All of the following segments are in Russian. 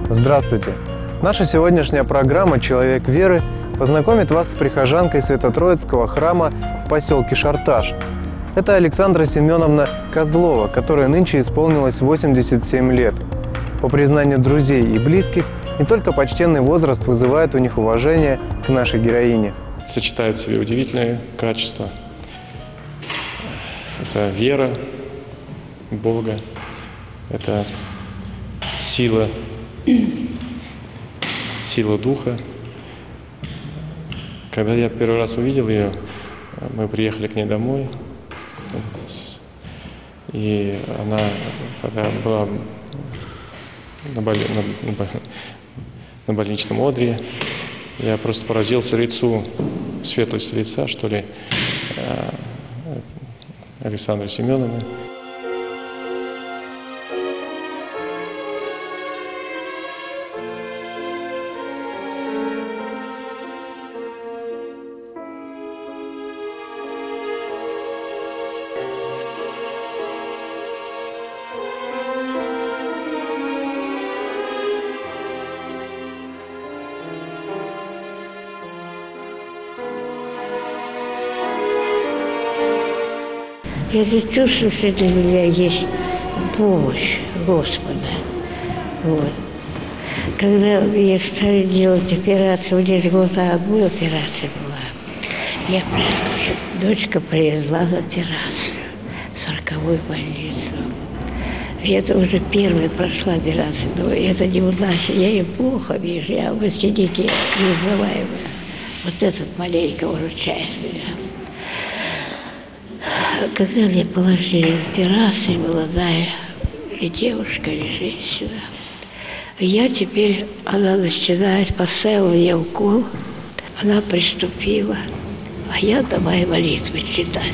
Здравствуйте! Наша сегодняшняя программа «Человек веры» познакомит вас с прихожанкой Свято-Троицкого храма в поселке Шарташ. Это Александра Семеновна Козлова, которой нынче исполнилось 87 лет. По признанию друзей и близких, не только почтенный возраст вызывает у них уважение к нашей героине. Сочетает в себе удивительные качества. Это вера в Бога, это сила духа. Когда я первый раз увидел ее, мы приехали к ней домой, и она тогда была на больничном одре. Я просто поразился лицу, светлости лица, что ли, Александры Семеновны. Я же чувствую, что для меня есть помощь Господа. Вот. Когда я стали делать операцию, мне же была одна операция была. Дочка привезла на операцию в 40-ю больницу. И это уже первая прошла операция, но это неудача. Я ее плохо вижу, я вы сидите неузнаваемая. Вот этот маленько выручает меня. Когда мне положили операцию, молодая или девушка, или женщина, я теперь, она начинает, поставила мне укол, она приступила, а я давай молитвы читать.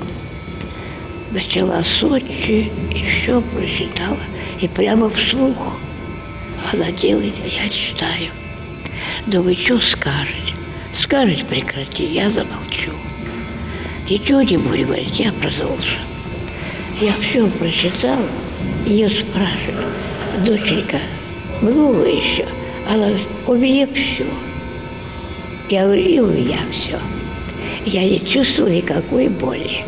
Начала с отчи, и все прочитала, и прямо вслух она делает, я читаю. Думаю, что скажет? Скажет, прекрати, я замолчу. Ничего не буду говорить, я продолжу. Я все прочитала, ее спрашиваю, доченька, много еще? Она говорит, у меня все. Я говорю, и у меня все. Я не чувствовала никакой боли.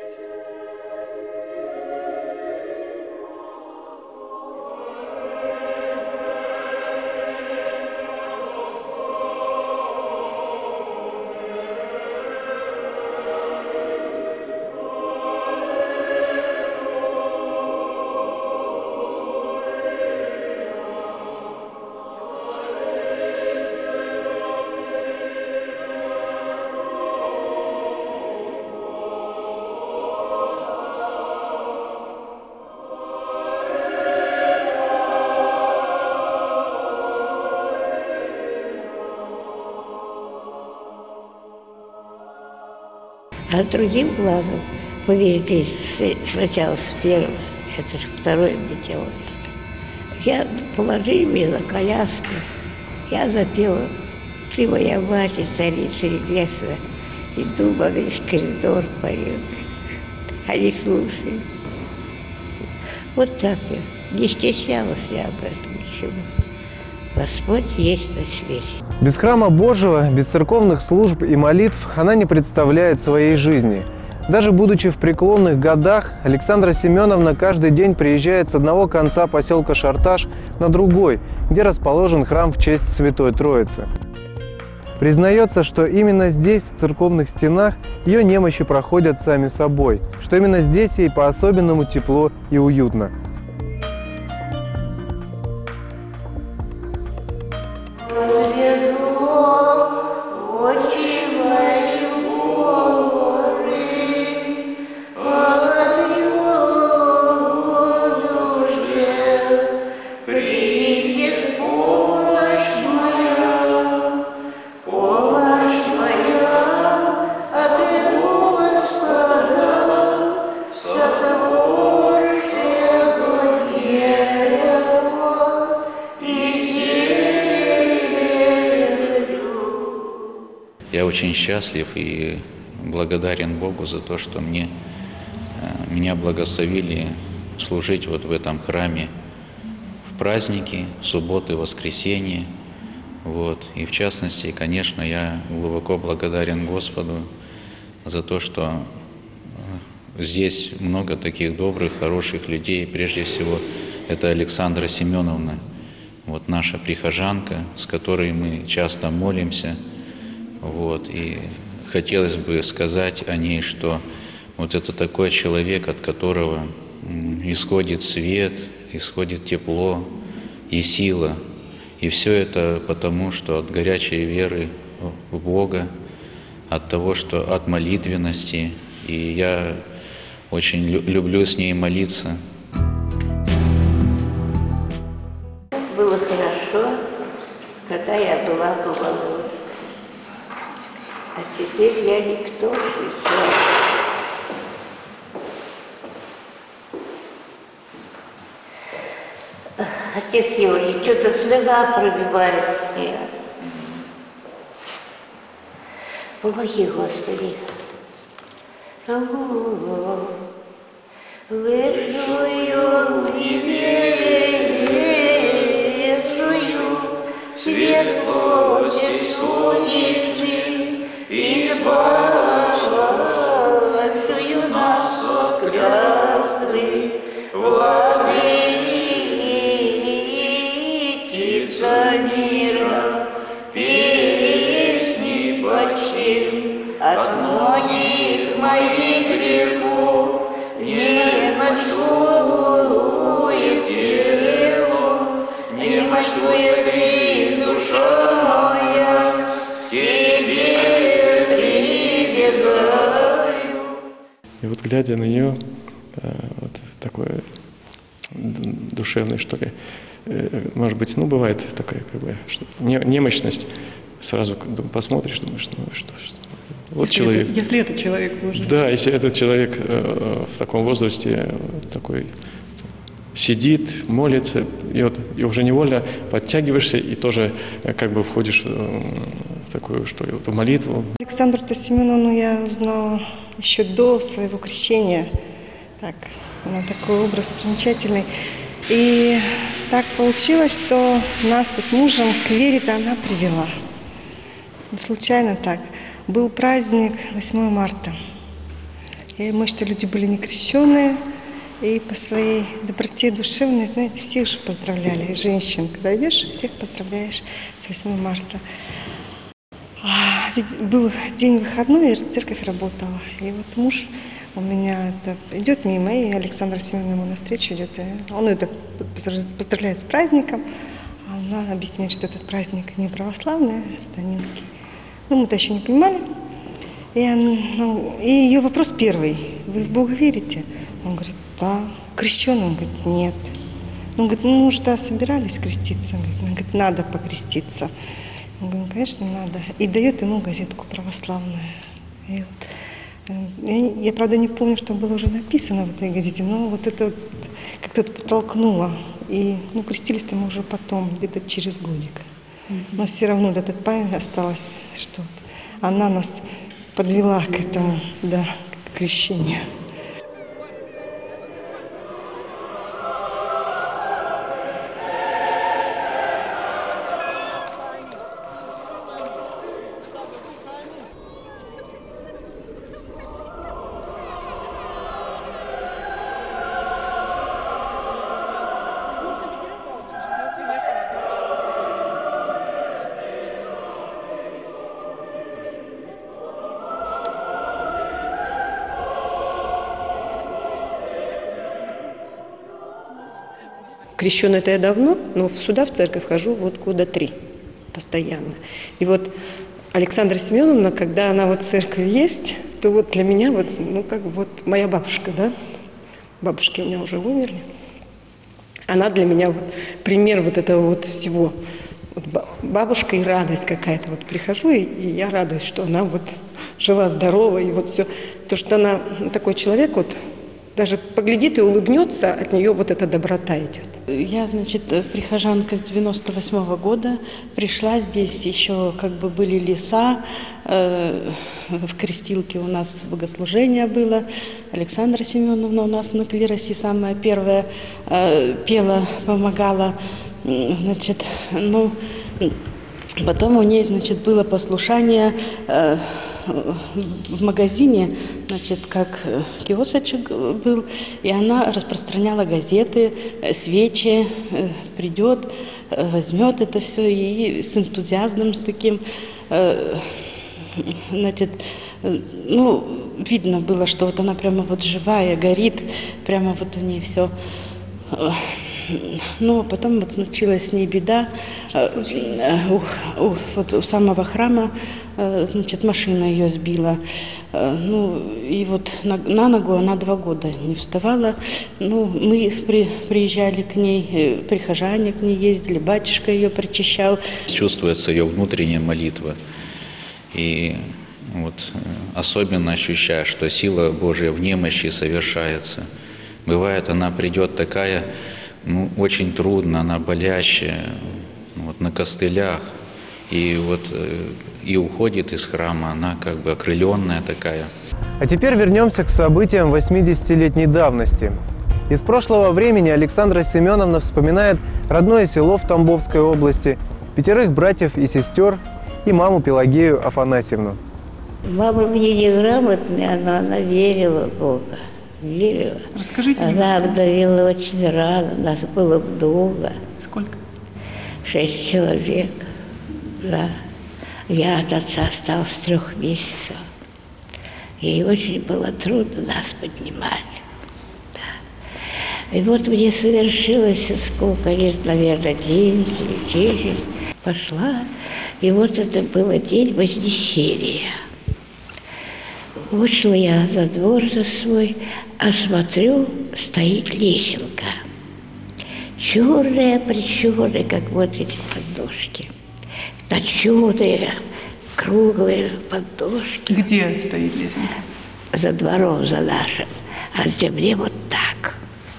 А другим глазом повезли сначала с первым, это же второе дитё. Я положили меня на коляску, я запела «Ты моя мать, царица небесная», и думала, весь коридор поет. Они слушали. Вот так я. Не стеснялась я об этом ничего. Господь есть на свете. Без храма Божьего, без церковных служб и молитв она не представляет своей жизни. Даже будучи в преклонных годах, Александра Семеновна каждый день приезжает с одного конца поселка Шарташ на другой, где расположен храм в честь Святой Троицы. Признается, что именно здесь, в церковных стенах, ее немощи проходят сами собой, что именно здесь ей по-особенному тепло и уютно. Я очень счастлив и благодарен Богу за то, что меня благословили служить вот в этом храме в праздники, субботы, воскресенье. Вот. И в частности, конечно, я глубоко благодарен Господу за то, что здесь много таких добрых, хороших людей. Прежде всего, это Александра Семеновна, вот наша прихожанка, с которой мы часто молимся. Вот. И хотелось бы сказать о ней, что вот это такой человек, от которого исходит свет, исходит тепло и сила. И все это потому, что от горячей веры в Бога, от того, что от молитвенности. И я очень люблю с ней молиться. Было хорошо, когда я была головой. А теперь я никто еще. Отец Георгий, что-то слеза пробивает меня. Помоги, Господи. Вышую небесную, светлости солнечный, избавшую нас от клятвы, владычица мира, песни почтим от многих моих грехов, немощует тело, немощует и душа моя, к тебе прибегаю. И вот глядя на нее, вот такое душевное, что ли, может быть, ну, бывает такая, как бы, что немощность, сразу посмотришь, думаешь, ну, что. Вот если человек. Если это человек Божий. Да, если этот человек в таком возрасте такой сидит, молится, и уже невольно подтягиваешься и тоже как бы входишь в такую, что ли, в молитву. Александру Семеновну я узнала еще до своего крещения. Так, она такой образ примечательный. И так получилось, что нас-то с мужем к вере-то она привела. Не случайно так. Был праздник 8 марта. И мы, что люди были некрещенные, и по своей доброте душевной, знаете, всех же поздравляли. И женщин, когда идешь, всех поздравляешь с 8 марта. Ведь был день выходной, и церковь работала. И вот муж у меня идет мимо, и Александра Семеновна ему навстречу идет. И он ее так поздравляет с праздником. А она объясняет, что этот праздник не православный, а сатанинский. Ну, мы-то еще не понимали. И ее вопрос первый. Вы в Бога верите? Он говорит, да. Крещеный? Он говорит, нет. Он говорит, ну, мы уже собирались креститься. Он говорит, надо покреститься. Он говорит, ну, конечно, надо. И дает ему газетку православную. И вот, я, правда, не помню, что было уже написано в этой газете, но вот это вот как-то подтолкнуло. И, ну, крестились-то мы уже потом, где-то через годик. Но все равно вот эта память осталась, что она нас подвела к этому, да, к крещению. Крещеная-то я давно, но сюда, в церковь, хожу вот года 3 постоянно. И вот Александра Семеновна, когда она вот в церкви есть, то вот для меня вот, ну, как вот моя бабушка, да, бабушки у меня уже умерли, она для меня вот пример вот этого вот всего. Вот бабушка и радость какая-то. Вот прихожу, и я радуюсь, что она вот жива, здорова, и вот все. То, что она такой человек вот, даже поглядит и улыбнется, от нее вот эта доброта идет. Я, значит, прихожанка с 98-го года, пришла здесь, еще как бы были леса, в Крестилке у нас богослужение было, Александра Семеновна у нас на клиросе самая первая пела, помогала, значит, ну, потом у ней, значит, было послушание в магазине, значит, как киосочек был, и она распространяла газеты, свечи, придет, возьмет это все и с энтузиазмом, с таким, значит, ну, видно было, что вот она прямо вот живая, горит, прямо вот у нее все. Но потом вот случилась с ней беда. Вот у самого храма, значит, машина ее сбила. Ну, и вот на ногу она 2 года не вставала. Ну, мы приезжали к ней, прихожане к ней ездили, батюшка ее причащал. Чувствуется ее внутренняя молитва. И вот особенно ощущаю, что сила Божья в немощи совершается. Бывает, она придет такая, ну, очень трудно, она болящая, вот, на костылях, и вот и уходит из храма, она как бы окрыленная такая. А теперь вернемся к событиям 80-летней давности. Из прошлого времени Александра Семеновна вспоминает родное село в Тамбовской области, 5 братьев и сестер и маму Пелагею Афанасьевну. Мама мне неграмотная, но она верила в Бога. Верила. Расскажите мне. Она обдавила очень рано, нас было много. Сколько? 6 человек, да. Я от отца осталась 3 месяцев. Ей очень было трудно, нас поднимали. Да. И вот мне совершилось сколько лет, наверное, 9 или 10. Пошла, и вот это было день Вознесения. Вышла я за двор за свой, а смотрю, стоит лесенка. Черная-причерная, как вот эти подножки. Точеные, круглые подножки. Где стоит лесенка? За двором, за нашим. А в земле вот так.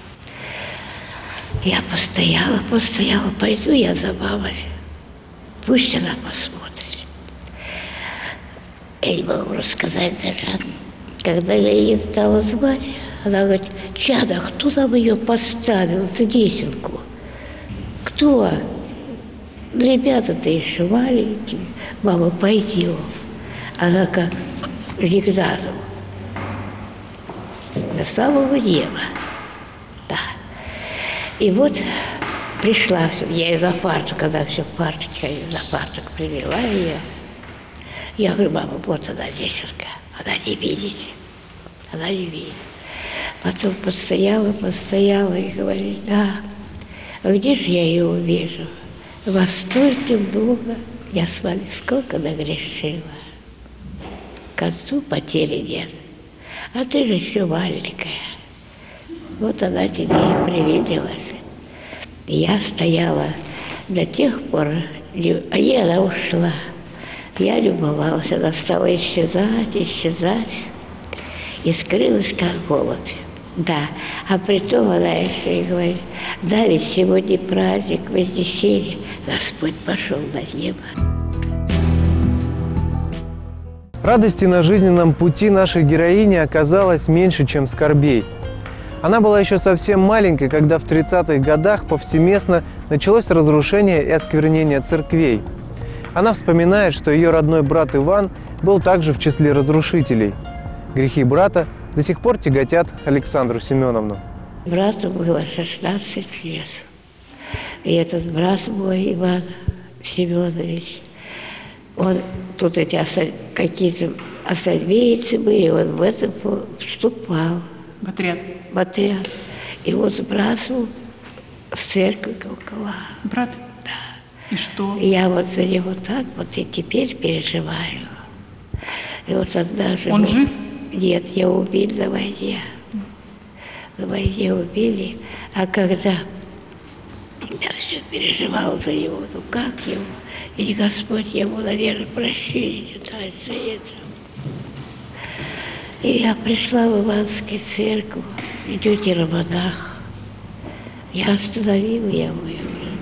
Я постояла, пойду я за мамой. Пусть она посмотрит. Я не могу рассказать даже. Когда я ее стала звать, она говорит: Чада, кто там ее поставил, эту лесенку? Кто? Ребята-то еще маленькие. Мама, пойдем. Она как легназом. До самого неба. Да. И вот пришла, я ее за фартук, когда все в фартуке, за фартук привела ее. Я говорю: мама, вот она лесенка, она не видит, она не видит. Потом постояла и говорит: да, где же я ее увижу? Во столько много, я смотрю, сколько нагрешила. К концу потери нет, а ты же еще маленькая. Вот она тебе и привиделась. Я стояла до тех пор, и она ушла. Я любовалась, она стала исчезать, и скрылась, как голубь. Да, а притом она еще и говорит: да, ведь сегодня праздник Вознесения, Господь пошел на небо. Радости на жизненном пути нашей героини оказалось меньше, чем скорбей. Она была еще совсем маленькой, когда в 30-х годах повсеместно началось разрушение и осквернение церквей. Она вспоминает, что ее родной брат Иван был также в числе разрушителей. Грехи брата до сих пор тяготят Александру Семеновну. Брату было 16 лет. И этот брат мой, Иван Семенович, он тут эти какие-то осальвейцы были, он в это вступал. В отряд. В отряд. И вот сбрасывал в церковь колокола. Брат? Да. И что? Я вот за него так вот и теперь переживаю. И вот однажды... Он жив? Нет, его убили на войне. На войне убили. А когда я все переживала за него, ну как его? Ведь Господь ему, наверное, прощения не дать за это. И я пришла в Иванскую церковь, и тетя Рамадах. Я остановила его, я говорю,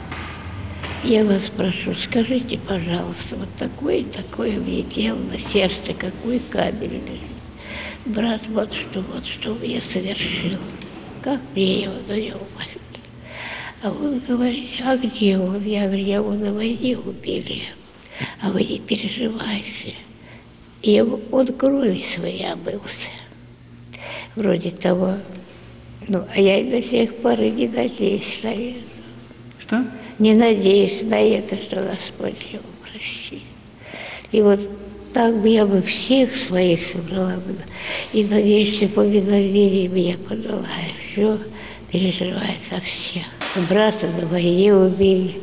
я вас прошу, скажите, пожалуйста, вот такое и такое мне дело на сердце, какой камень лежит. Брат, вот что я совершил. Как мне его на него молиться? А он говорит, а где он? Я говорю, его на войне убили, а вы не переживайте. И он крови своей обмылся. Вроде того. Ну, а я и до сих пор и не надеюсь на это. Что? Не надеюсь на это, что Господь его простит. И вот так бы я бы всех своих собрала бы. И на вечное поминовение мне пожелаю. Все переживает за всех. Брата на войне убили,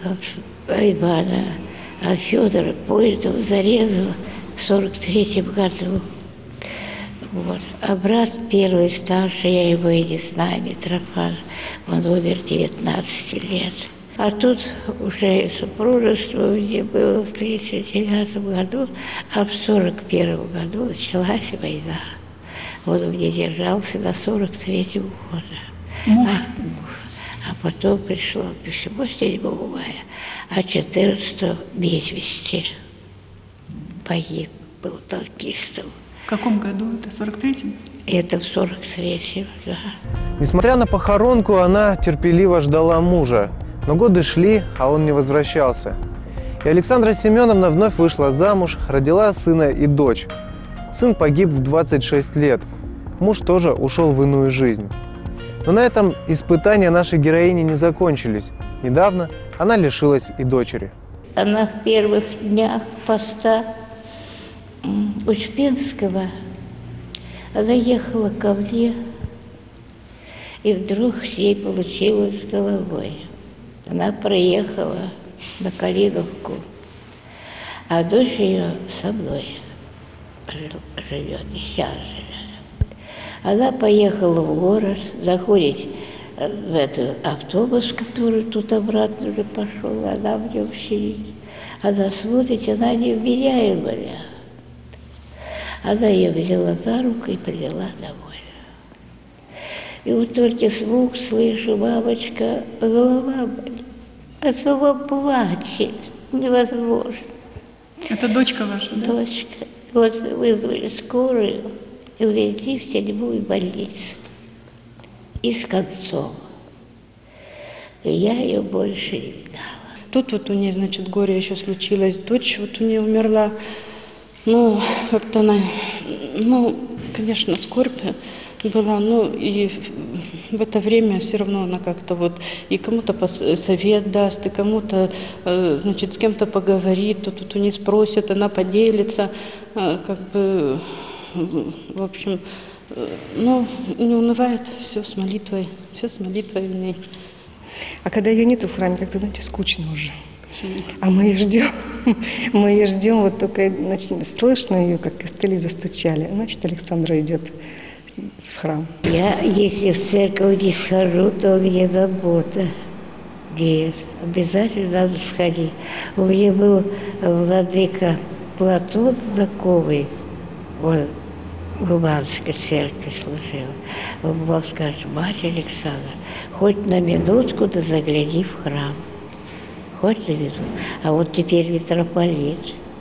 Ивана, а Федора поездом зарезал в 43-м году. Вот. А брат первый, старший, я его и не знаю, Митрофан, он умер 19 лет. А тут уже супружество мне было в 1939 году, а в 1941 году началась война. Он у меня держался до 1943 года. Муж? А потом пришло письмо 7 мая, а 14 без вести погиб, был танкистом. В каком году? Это в 43-м? Это в 43-м, да. Несмотря на похоронку, она терпеливо ждала мужа. Но годы шли, а он не возвращался. И Александра Семеновна вновь вышла замуж, родила сына и дочь. Сын погиб в 26 лет. Муж тоже ушел в иную жизнь. Но на этом испытания нашей героини не закончились. Недавно она лишилась и дочери. Она в первых днях поста Успенского, она ехала ко мне, и вдруг с ней получилось с головой. Она проехала на Калиновку, а дочь ее со мной живет, и сейчас живет. Она поехала в город, заходит в этот автобус, который тут обратно уже пошел, она в нем сидит. Она смотрит, она невменяемая. Она ее взяла за руку и привела домой. И вот только звук слышу, мамочка, голова болит, а сама плачет, невозможно. Это дочка ваша, да? Дочка. Вот вызвали скорую и увезли в 7-ю больницу. И с концом. И я ее больше не видала. Тут вот у нее, значит, горе еще случилось. Дочь вот у нее умерла. Ну, как-то она, ну, конечно, скорбь была, ну, и в это время все равно она как-то вот и кому-то совет даст, и кому-то, значит, с кем-то поговорит, тут у нее спросят, она поделится, как бы, в общем, ну, не унывает, все с молитвой в ней. А когда ее нету в храме, как-то, знаете, скучно уже. А мы ее ждем, вот только, значит, слышно ее, как костыли застучали. Значит, Александра идет в храм. Я, если в церковь не схожу, то у меня забота. Нет, обязательно надо сходить. У меня был владыка Платон знакомый, он в Иванской церкви служил. Он был, скажет, мать Александра, хоть на минутку да загляни в храм. Хоть на минутку. А вот теперь митрополит.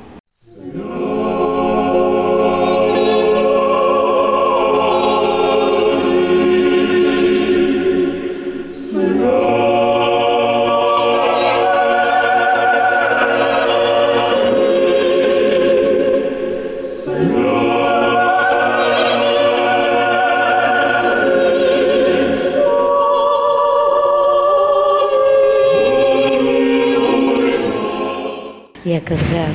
Я когда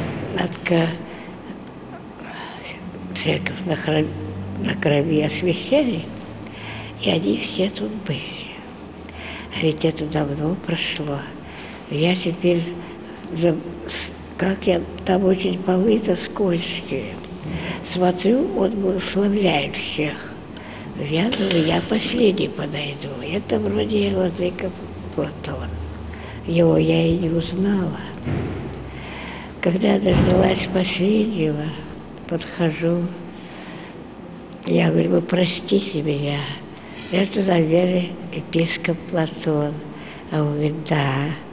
церковь на крови освящали, и они все тут были. А ведь это давно прошло. Я теперь, как я там очень полы-то скользкие, смотрю, он благословляет всех. Я думаю, я последний подойду. Это вроде владыка Платон. Его я и не узнала. Когда я дождалась последнего, подхожу, Я говорю, вы простите меня, это, наверное, епископ Платон. А он говорит, да.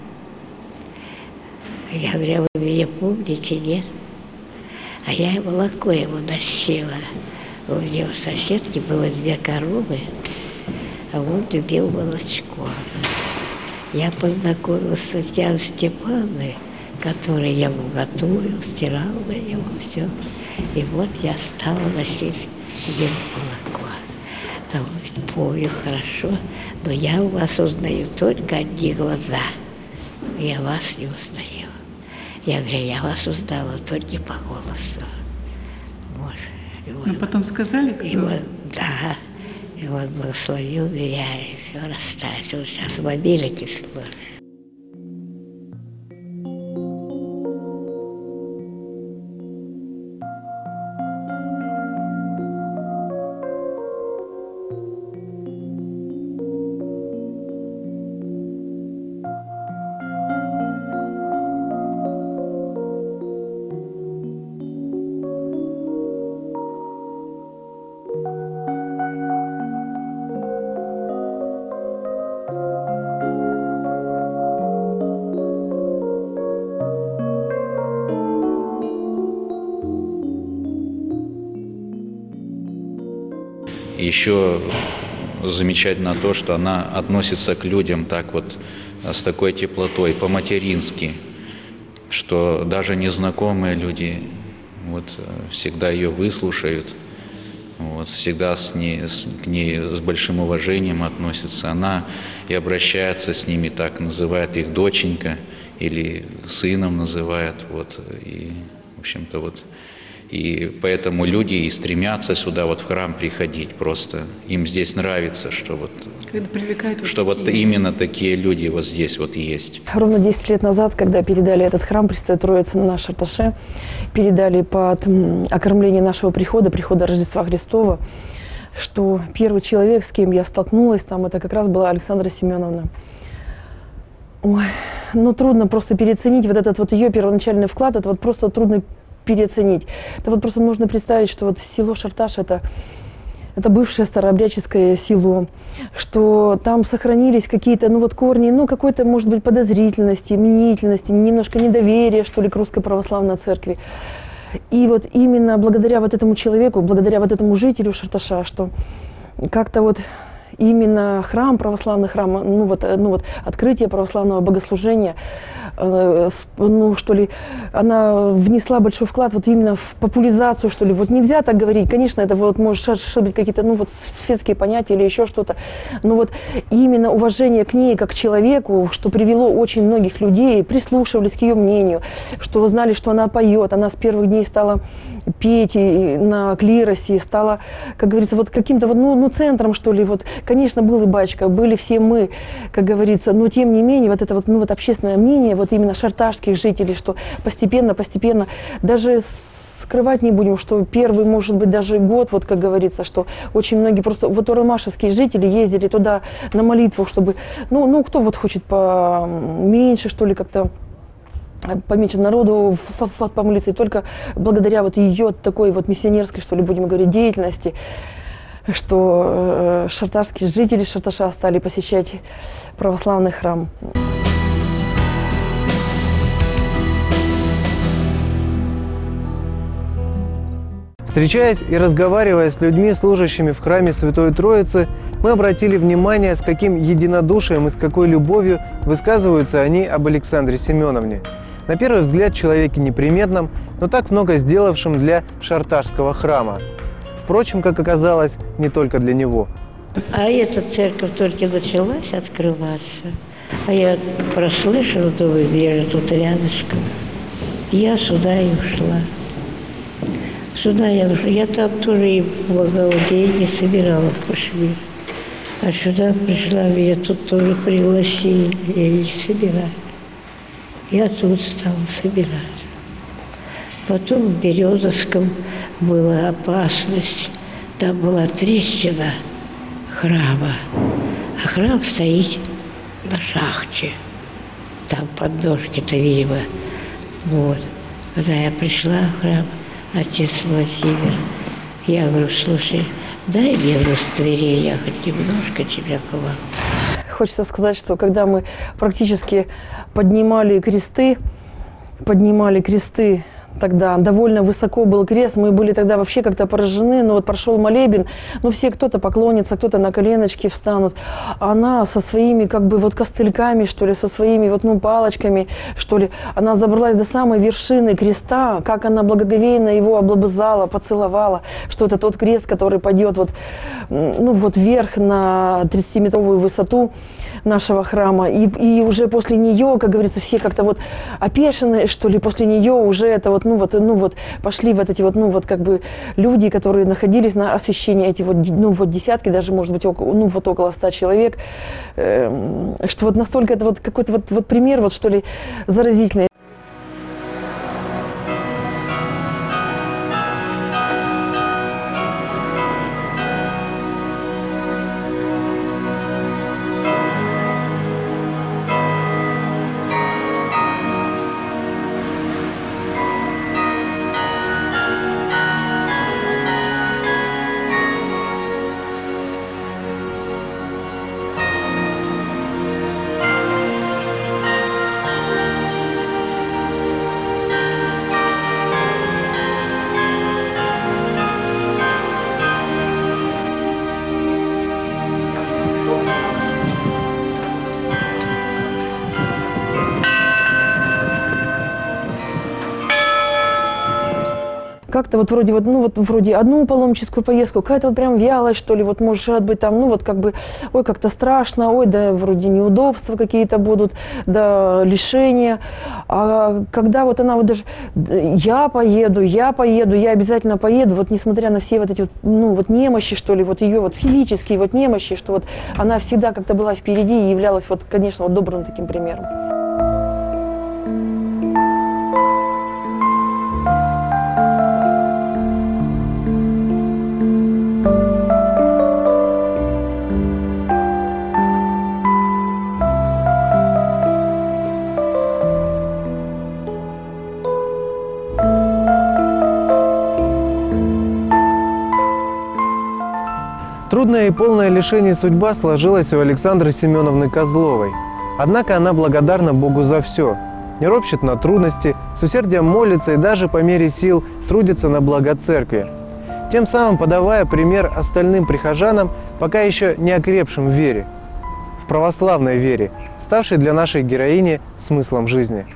Я говорю, а вы меня помните, нет? А я молоко ему носила. У него в соседке было 2 коровы, а он любил молочко. Я познакомилась с Татьяной Степановной, которой я ему готовила, стирала на него все. И вот я стала носить ему молоко. А он говорит, помню хорошо, но я у вас узнаю только одни глаза. Я вас не узнаю. Я говорю, я вас узнала, только не по голосу. Вот. Но потом сказали, кто? И вот, да. И он благословил меня, и все расстались. Он сейчас в Америке служит. Еще замечательно то, что она относится к людям так вот, с такой теплотой, по-матерински, что даже незнакомые люди вот, всегда ее выслушают, вот, всегда к ней с большим уважением относятся. Она и обращается с ними так, называет их доченька или сыном называет. Вот, и, в общем-то, вот. И поэтому люди и стремятся сюда, вот в храм приходить просто. Им здесь нравится, что вот, вот именно такие люди вот здесь вот есть. Ровно 10 лет назад, когда передали этот храм Пресвятой Троицы на Шарташе, передали под окормление нашего прихода Рождества Христова, что первый человек, с кем я столкнулась там, это как раз была Александра Семеновна. Ой, ну трудно просто переоценить вот этот вот ее первоначальный вклад, это вот просто трудно переоценить. Это вот просто нужно представить, что вот село Шарташ это бывшее старообрядческое село, что там сохранились какие-то, ну вот корни, ну какой-то, может быть, подозрительности, мнительности, немножко недоверия, что ли, к Русской Православной Церкви. И вот именно благодаря вот этому человеку, благодаря вот этому жителю Шарташа, что как-то вот именно храм, православный храм, ну вот открытие православного богослужения, ну что ли, она внесла большой вклад вот именно в популяризацию, что ли. Вот нельзя так говорить, конечно, это вот может быть какие-то, ну вот светские понятия или еще что-то, но вот именно уважение к ней как к человеку, что привело очень многих людей, прислушивались к ее мнению, что знали, что она поет, она с первых дней стала петь и на клиросе, стала, как говорится, вот каким-то вот, ну центром, что ли, вот, конечно, был и батюшка, были все мы, как говорится, но тем не менее, вот это вот, ну вот общественное мнение, вот именно шарташских жителей, что постепенно, даже скрывать не будем, что первый, может быть, даже год, вот как говорится, что очень многие просто, вот урамашевские жители ездили туда на молитву, чтобы, ну кто вот хочет поменьше, что ли, как-то поменьше народу помолиться, и только благодаря вот ее такой вот миссионерской, что ли, будем говорить, деятельности, что шарташские жители Шарташа стали посещать православный храм. Встречаясь и разговаривая с людьми, служащими в храме Святой Троицы, мы обратили внимание, с каким единодушием и с какой любовью высказываются они об Александре Семеновне. На первый взгляд, человеке неприметном, но так много сделавшим для шарташского храма. Впрочем, как оказалось, не только для него. А эта церковь только началась открываться. А я прослышала, думаю, где же тут рядышком. Я сюда и ушла. Сюда я ушла. Я там тоже и помогала, деньги собирала в Кашмир. А сюда пришла, меня тут тоже пригласили, я не собираю. Я тут стала собирать. Потом в Березовском была опасность. Там была трещина храма. А храм стоит на шахте. Там подножки-то, видимо. Вот. Когда я пришла в храм, отец Владимир, я говорю, слушай, Дай мне в Твери, я хоть немножко тебя помогу. Хочется сказать, что когда мы практически поднимали кресты, тогда довольно высоко был крест, мы были тогда вообще как-то поражены, но вот прошел молебен, ну все кто-то поклонится, кто-то на коленочки встанут, она со своими как бы вот костыльками, что ли, со своими вот, ну, палочками, что ли, она забралась до самой вершины креста, как она благоговейно его облобызала, поцеловала, что это тот крест, который пойдет вот, ну, вот вверх на 30-метровую высоту нашего храма, и уже после нее, как говорится, все как-то вот опешенные, что ли, после нее уже это вот, ну вот пошли вот эти вот, ну вот как бы люди, которые находились на освящении, эти вот, ну вот десятки, даже может быть около 100 человек, что вот настолько это вот какой-то вот пример, вот что ли, заразительный. Как-то вот вроде вот, ну вот вроде одну паломническую поездку, какая-то вот прям вялость, что ли, вот может быть там, ну вот как бы, ой, как-то страшно, ой, да вроде неудобства какие-то будут, да лишения. А когда вот она вот даже, я поеду, я обязательно поеду, вот несмотря на все вот эти вот, ну вот немощи, что ли, вот ее вот физические вот немощи, что вот она всегда как-то была впереди и являлась вот, конечно, вот добрым таким примером. Трудная и полная лишений судьба сложилась у Александры Семеновны Козловой. Однако она благодарна Богу за все. Не ропщет на трудности, с усердием молится и даже по мере сил трудится на благо церкви. Тем самым подавая пример остальным прихожанам, пока еще не окрепшим в вере. В православной вере, ставшей для нашей героини смыслом жизни.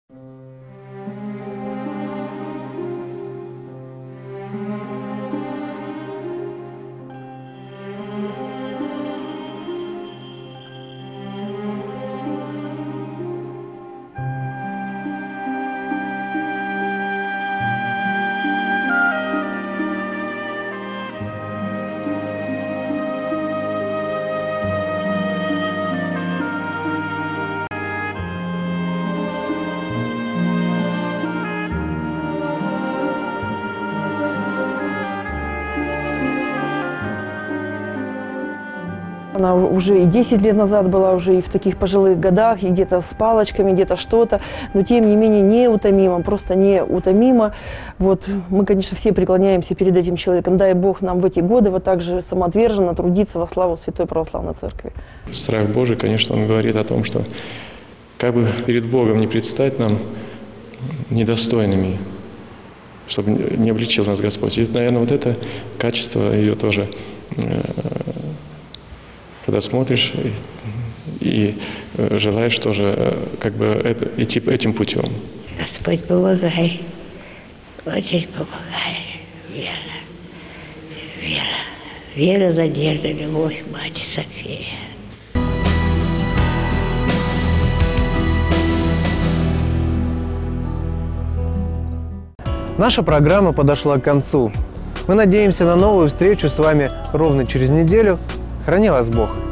Она уже и 10 лет назад была уже и в таких пожилых годах, и где-то с палочками, где-то что-то, но тем не менее неутомима, просто неутомима. Вот мы, конечно, все преклоняемся перед этим человеком. Дай Бог нам в эти годы вот так же самоотверженно трудиться во славу Святой Православной Церкви. Страх Божий, конечно, он говорит о том, что как бы перед Богом не предстать нам недостойными, чтобы не обличил нас Господь. И, наверное, вот это качество ее тоже, когда смотришь и желаешь тоже как бы идти этим путем. Господь помогай, очень помогай, Вера. Вера, надежда, любовь, Мать София. Наша программа подошла к концу. Мы надеемся на новую встречу с вами ровно через неделю. Храни вас Бог!